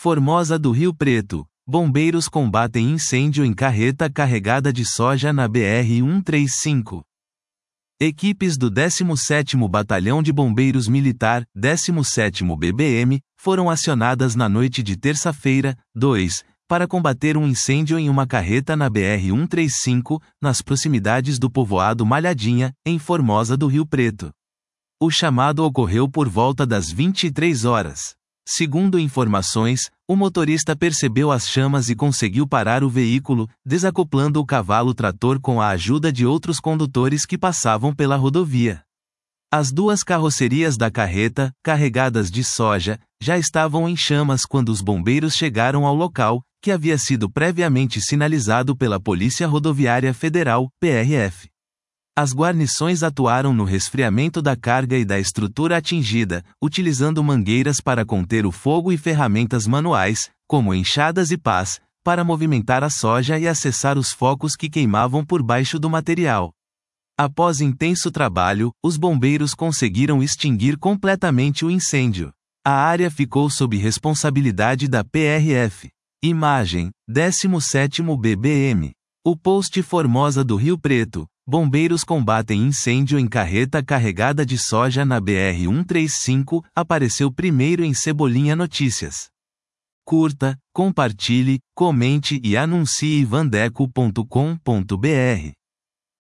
Formosa do Rio Preto. Bombeiros combatem incêndio em carreta carregada de soja na BR-135. Equipes do 17º Batalhão de Bombeiros Militar, 17º BBM, foram acionadas na noite de terça-feira, 2, para combater um incêndio em uma carreta na BR-135, nas proximidades do povoado Malhadinha, em Formosa do Rio Preto. O chamado ocorreu por volta das 23 horas. Segundo informações, o motorista percebeu as chamas e conseguiu parar o veículo, desacoplando o cavalo-trator com a ajuda de outros condutores que passavam pela rodovia. As duas carrocerias da carreta, carregadas de soja, já estavam em chamas quando os bombeiros chegaram ao local, que havia sido previamente sinalizado pela Polícia Rodoviária Federal, PRF. As guarnições atuaram no resfriamento da carga e da estrutura atingida, utilizando mangueiras para conter o fogo e ferramentas manuais, como enxadas e pás, para movimentar a soja e acessar os focos que queimavam por baixo do material. Após intenso trabalho, os bombeiros conseguiram extinguir completamente o incêndio. A área ficou sob responsabilidade da PRF. Imagem: 17º BBM. O post Formosa do Rio Preto. Bombeiros combatem incêndio em carreta carregada de soja na BR-135, apareceu primeiro em Cebolinha Notícias. Curta, compartilhe, comente e anuncie vandeco.com.br.